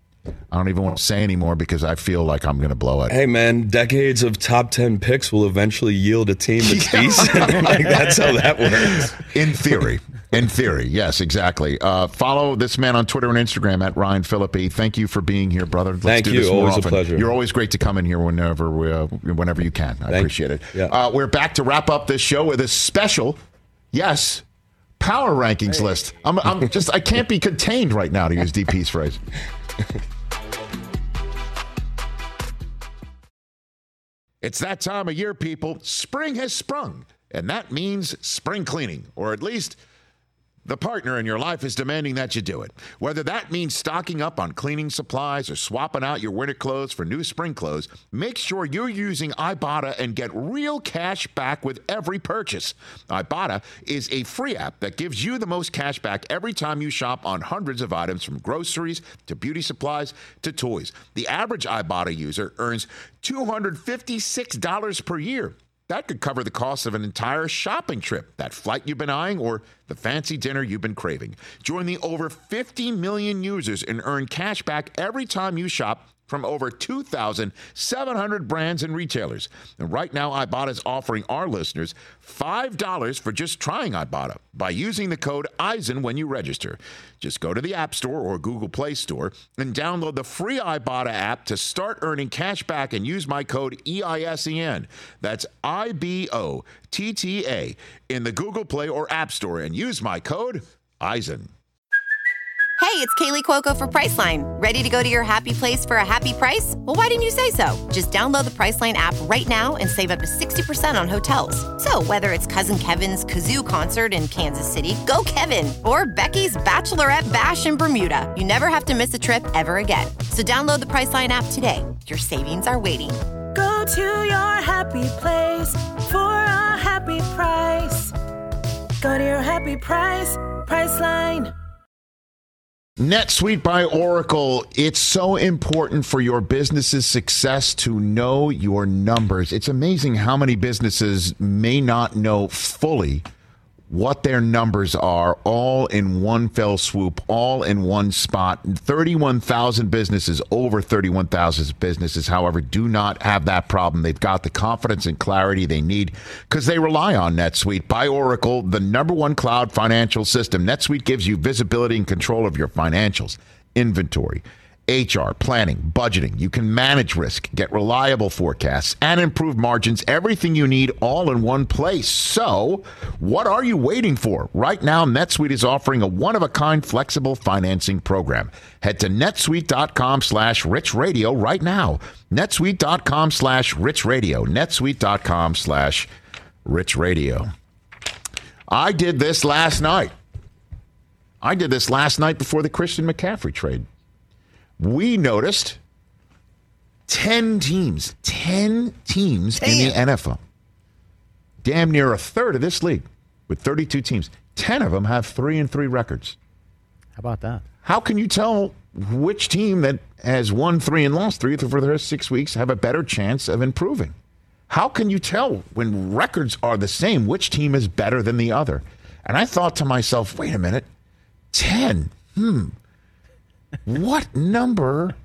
I don't even want to say anymore because I feel like I'm going to blow it. Hey, man, decades of top ten picks will eventually yield a team that's decent. Like, that's how that works. In theory. In theory, yes, exactly. Uh, follow this man on Twitter and Instagram at Ryan Phillippe. Thank you for being here, brother. Let's Thank do you. this more Always a often. pleasure. You're always great to come in here whenever we, uh, whenever you can. I Thank appreciate it. you. Yeah. Uh, we're back to wrap up this show with a special, yes, power rankings list. I'm, I'm just, I can't be contained right now, to use D P's phrase. It's that time of year, people. Spring has sprung, and that means spring cleaning, or at least the partner in your life is demanding that you do it. Whether that means stocking up on cleaning supplies or swapping out your winter clothes for new spring clothes, make sure you're using Ibotta and get real cash back with every purchase. Ibotta is a free app that gives you the most cash back every time you shop on hundreds of items, from groceries to beauty supplies to toys. The average Ibotta user earns two hundred fifty-six dollars per year. That could cover the cost of an entire shopping trip, that flight you've been eyeing, or the fancy dinner you've been craving. Join the over fifty million users and earn cash back every time you shop from over two thousand seven hundred brands and retailers. And right now, Ibotta is offering our listeners five dollars for just trying Ibotta by using the code EISEN when you register. Just go to the App Store or Google Play Store and download the free Ibotta app to start earning cash back and use my code E I S E N. That's I B O T T A in the Google Play or App Store and use my code EISEN. Hey, it's Kaylee Cuoco for Priceline. Ready to go to your happy place for a happy price? Well, why didn't you say so? Just download the Priceline app right now and save up to sixty percent on hotels. So whether it's Cousin Kevin's Kazoo Concert in Kansas City, go Kevin, or Becky's Bachelorette Bash in Bermuda, you never have to miss a trip ever again. So download the Priceline app today. Your savings are waiting. Go to your happy place for a happy price. Go to your happy price, Priceline. NetSuite by Oracle. It's so important for your business's success to know your numbers. It's amazing how many businesses may not know fully what their numbers are, all in one fell swoop, all in one spot. thirty-one thousand businesses, over thirty-one thousand businesses, however, do not have that problem. They've got the confidence and clarity they need because they rely on NetSuite by Oracle, the number one cloud financial system. NetSuite gives you visibility and control of your financials, inventory, H R, planning, budgeting. You can manage risk, get reliable forecasts, and improve margins. Everything you need all in one place. So, what are you waiting for? Right now, NetSuite is offering a one-of-a-kind flexible financing program. Head to netsuite.com slash rich radio right now. netsuite.com slash rich radio. netsuite.com slash rich radio. I did this last night. I did this last night before the Christian McCaffrey trade. We noticed ten teams, ten teams Damn. in the N F L. Damn near a third of this league with thirty-two teams. ten of them have three and three records. How about that? How can you tell which team that has won three and lost three for the first six weeks have a better chance of improving? How can you tell when records are the same which team is better than the other? And I thought to myself, wait a minute, ten, hmm. What number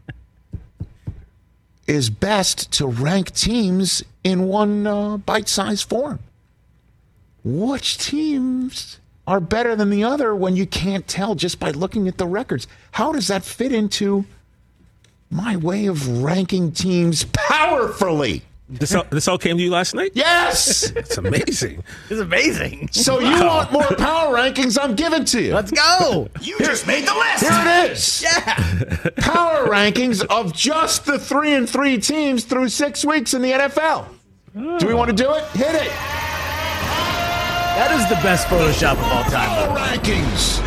is best to rank teams in one uh, bite-sized form? Which teams are better than the other when you can't tell just by looking at the records? How does that fit into my way of ranking teams powerfully? This all, this all came to you last night? Yes! It's amazing. It's amazing. So wow. You want more power rankings? I'm giving to you. Let's go. You Here, just made the list. Here it is. Yeah. Power rankings of just the three and three teams through six weeks in the N F L. Oh. Do we want to do it? Hit it. That is the best Photoshop of all time. Power rankings.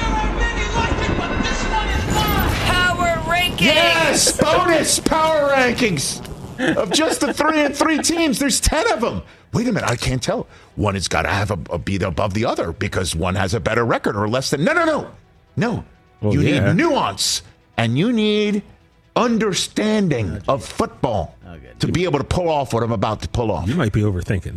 Power rankings. Yes, bonus power rankings. Of just the three and three teams, there's ten of them. Wait a minute, I can't tell. One has got to have a, a be above the other because one has a better record or less than. No, no, no, no. Well, you yeah. need nuance and you need understanding oh, of football oh, to be able to pull off what I'm about to pull off. You might be overthinking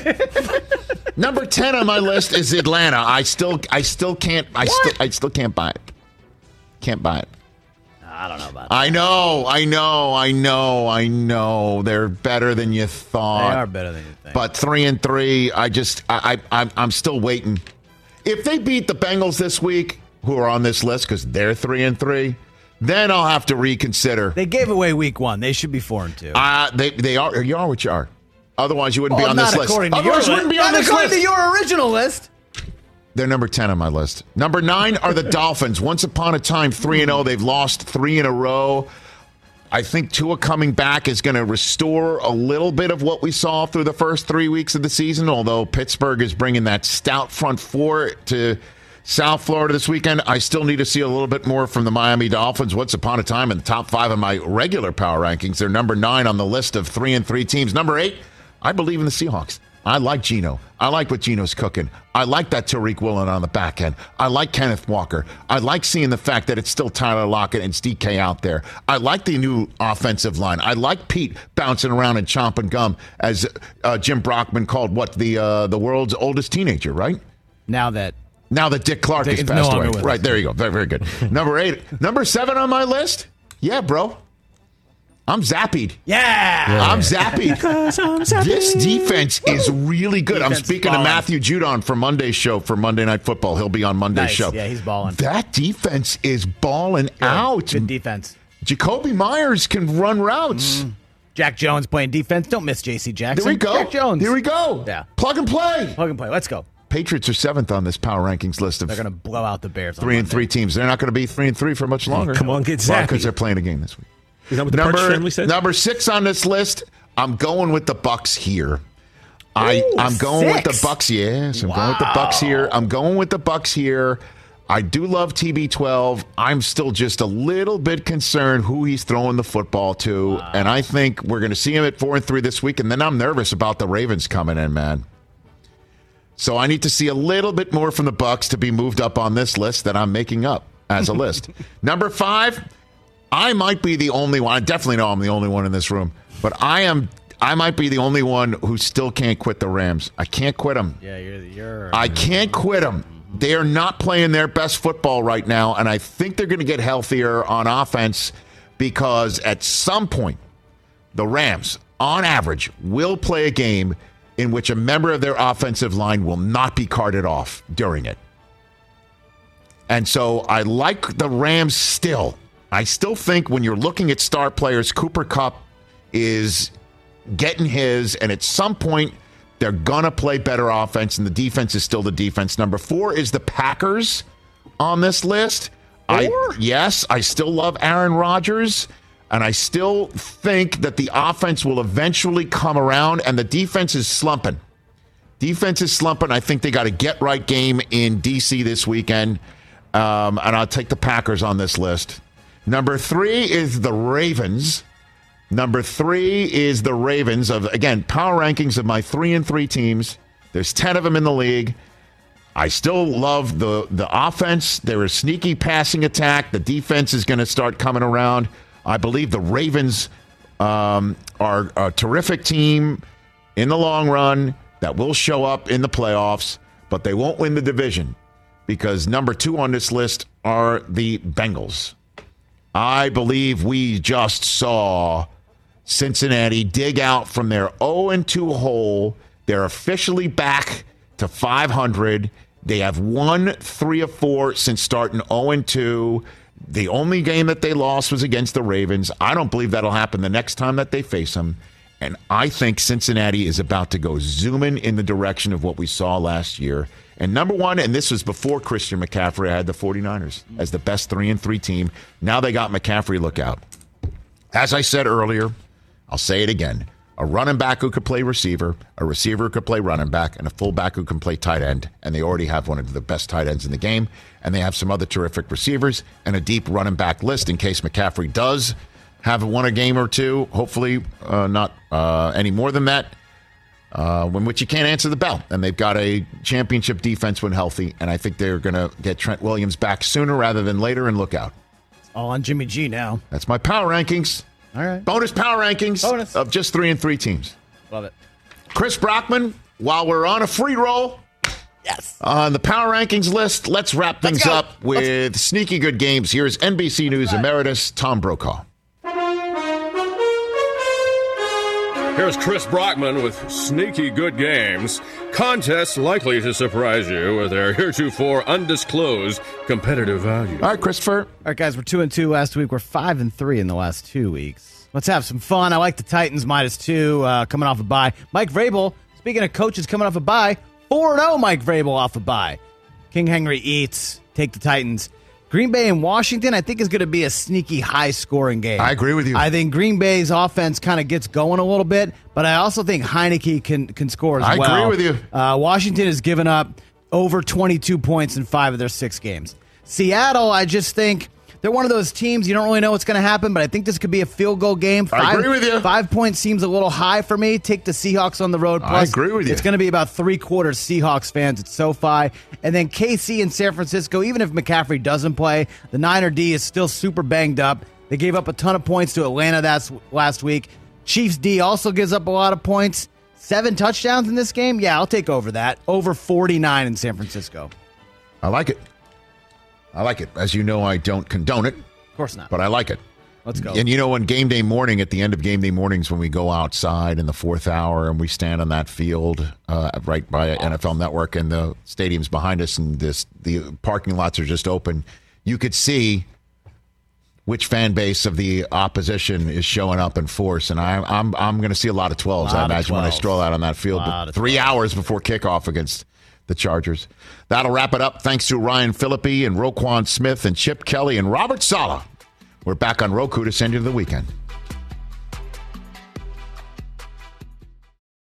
this. Number ten on my list is Atlanta. I still, I still can't. I what? still, I still can't buy it. Can't buy it. I don't know about that. I know, I know, I know, I know. They're better than you thought. They are better than you think. But three and three, I just, I, I, I'm, I'm still waiting. If they beat the Bengals this week, who are on this list because they're three and three, then I'll have to reconsider. They gave away week one. They should be four and two. Uh, they, they are. You are what you are. Otherwise, you wouldn't well, be on not this list. according to Otherwise, your you wouldn't be list. on Not this according list. to your original list. They're number ten on my list. Number nine are the Dolphins. Once upon a time, three and oh. They've lost three in a row. I think Tua coming back is going to restore a little bit of what we saw through the first three weeks of the season, although Pittsburgh is bringing that stout front four to South Florida this weekend. I still need to see a little bit more from the Miami Dolphins. Once upon a time in the top five of my regular power rankings. They're number nine on the list of three and three teams. Number eight, I believe in the Seahawks. I like Geno. I like what Geno's cooking. I like that Tariq Woolen on the back end. I like Kenneth Walker. I like seeing the fact that it's still Tyler Lockett and D K out there. I like the new offensive line. I like Pete bouncing around and chomping gum, as uh, Jim Brockman called what the uh, the world's oldest teenager, right? Now that now that Dick Clark Dick has passed no away, with right us. There you go. Very very good. Number eight, number seven on my list. Yeah, bro. I'm zappied. Yeah. yeah. I'm zappied. I'm zappied. This defense Woo. is really good. Defense I'm speaking balling. to Matthew Judon for Monday's show for Monday Night Football. He'll be on Monday's nice. show. Yeah, he's balling. That defense is balling good. out. Good defense. Jacoby Myers can run routes. Mm. Jack Jones playing defense. Don't miss J C Jackson. Here we go. Jack Jones. Here we go. Yeah. Plug and play. Plug and play. Let's go. Patriots are seventh on this power rankings list of They're going to blow out the Bears. three on and three teams. They're not going to be three and three for much longer. Come on, get zappy. Because they're playing a game this week. Is that what the Perch Number, family said? number six on this list, I'm going with the Bucks here. I, Ooh, I'm going six. with the Bucks. Yes, I'm wow. going with the Bucks here. I'm going with the Bucks here. I do love T B twelve. I'm still just a little bit concerned who he's throwing the football to, wow. and I think we're going to see him at four and three this week. And then I'm nervous about the Ravens coming in, man. So I need to see a little bit more from the Bucks to be moved up on this list that I'm making up as a list. Number five, I might be the only one. I definitely know I'm the only one in this room, but I am. I might be the only one who still can't quit the Rams. I can't quit them. Yeah, you're. you're I can't quit them. They are not playing their best football right now, and I think they're going to get healthier on offense because at some point, the Rams, on average, will play a game in which a member of their offensive line will not be carted off during it. And so I like the Rams still. I still think when you're looking at star players, Cooper Kupp is getting his, and at some point, they're going to play better offense, and the defense is still the defense. Number four is the Packers on this list. I, yes, I still love Aaron Rodgers, and I still think that the offense will eventually come around, and the defense is slumping. Defense is slumping. I think they got a get-right game in D C this weekend, um, and I'll take the Packers on this list. Number three is the Ravens. Number three is the Ravens. Of again, power rankings of my three and three teams. There's ten of them in the league. I still love the, the offense. They're a sneaky passing attack. The defense is going to start coming around. I believe the Ravens um, are a terrific team in the long run that will show up in the playoffs, but they won't win the division because number two on this list are the Bengals. I believe we just saw Cincinnati dig out from their oh and two hole. They're officially back to five hundred. They have won three of four since starting oh and two. The only game that they lost was against the Ravens. I don't believe that'll happen the next time that they face them. And I think Cincinnati is about to go zooming in the direction of what we saw last year. And number one, and this was before Christian McCaffrey had the 49ers as the best three and three team. Now they got McCaffrey. Look out. As I said earlier, I'll say it again. A running back who could play receiver, a receiver who could play running back, and a fullback who can play tight end. And they already have one of the best tight ends in the game. And they have some other terrific receivers and a deep running back list in case McCaffrey does have won a game or two. Hopefully uh, not uh, any more than that. Uh, when which you can't answer the bell. And they've got a championship defense when healthy. And I think they're going to get Trent Williams back sooner rather than later. And look out. All on Jimmy G now. That's my power rankings. All right. Bonus power rankings Bonus. of just three and three teams. Love it. Chris Brockman, while we're on a free roll, yes, on the power rankings list, let's wrap things let's up with let's... sneaky good games. Here's N B C News Emeritus Tom Brokaw. Here's Chris Brockman with sneaky good games. Contests likely to surprise you with their heretofore undisclosed competitive value. All right, Christopher. All right, guys, we're two and two last week. We're five and three in the last two weeks. Let's have some fun. I like the Titans minus two uh, coming off a bye. Mike Vrabel, speaking of coaches coming off a bye, four and oh Mike Vrabel off a bye. King Henry eats. Take the Titans. Green Bay and Washington, I think, is going to be a sneaky high-scoring game. I agree with you. I think Green Bay's offense kind of gets going a little bit, but I also think Heineke can can score as I well. I agree with you. Uh, Washington has given up over twenty-two points in five of their six games. Seattle, I just think they're one of those teams you don't really know what's going to happen, but I think this could be a field goal game. Five, I agree with you. Five points seems a little high for me. Take the Seahawks on the road. Plus, I agree with you. It's going to be about three-quarters Seahawks fans at SoFi. And then K C and San Francisco, even if McCaffrey doesn't play, the Niner D is still super banged up. They gave up a ton of points to Atlanta that's last week. Chiefs D also gives up a lot of points. Seven touchdowns in this game? Yeah, I'll take over that. Over forty-nine in San Francisco. I like it. I like it. As you know, I don't condone it. Of course not. But I like it. Let's go. And you know, on game day morning, at the end of game day mornings, when we go outside in the fourth hour and we stand on that field uh, right by N F L Network and the stadium's behind us and this the parking lots are just open, you could see which fan base of the opposition is showing up in force. And I, I'm I'm going to see a lot of twelves, I imagine, when I stroll out on that field. But three hours before kickoff against the Chargers. That'll wrap it up. Thanks to Ryan Phillippe and Roquan Smith and Chip Kelly and Robert Saleh. We're back on Roku to send you to the weekend.